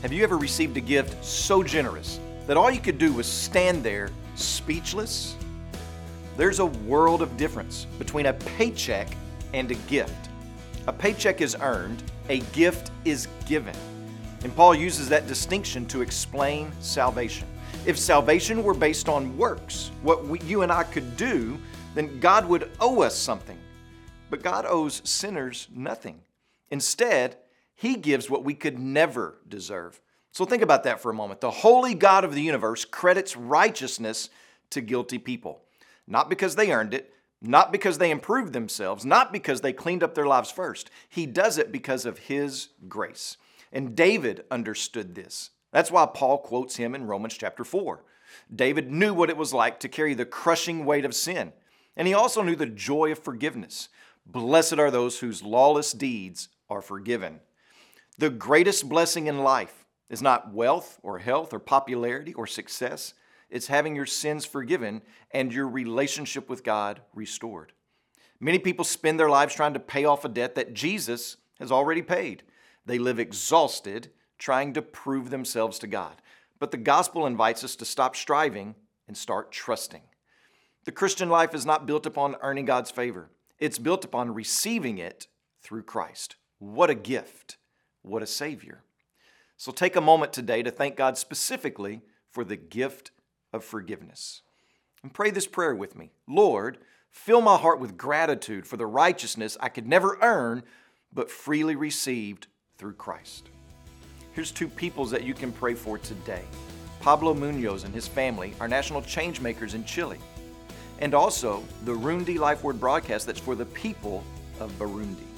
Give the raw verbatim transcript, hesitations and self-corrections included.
Have you ever received a gift so generous that all you could do was stand there speechless? There's a world of difference between a paycheck and a gift. A paycheck is earned, a gift is given. And Paul uses that distinction to explain salvation. If salvation were based on works, what we, you and I could do, then God would owe us something. But God owes sinners nothing. Instead, He gives what we could never deserve. So think about that for a moment. The holy God of the universe credits righteousness to guilty people. Not because they earned it, not because they improved themselves, not because they cleaned up their lives first. He does it because of His grace. And David understood this. That's why Paul quotes him in Romans chapter four. David knew what it was like to carry the crushing weight of sin. And he also knew the joy of forgiveness. Blessed are those whose lawless deeds are forgiven. The greatest blessing in life is not wealth or health or popularity or success. It's having your sins forgiven and your relationship with God restored. Many people spend their lives trying to pay off a debt that Jesus has already paid. They live exhausted, trying to prove themselves to God. But the gospel invites us to stop striving and start trusting. The Christian life is not built upon earning God's favor. It's built upon receiving it through Christ. What a gift. What a Savior. So take a moment today to thank God specifically for the gift of forgiveness. And pray this prayer with me. Lord, fill my heart with gratitude for the righteousness I could never earn, but freely received through Christ. Here's two peoples that you can pray for today. Pablo Munoz and his family are national change makers in Chile. And also the Rundi Life Word broadcast that's for the people of Burundi.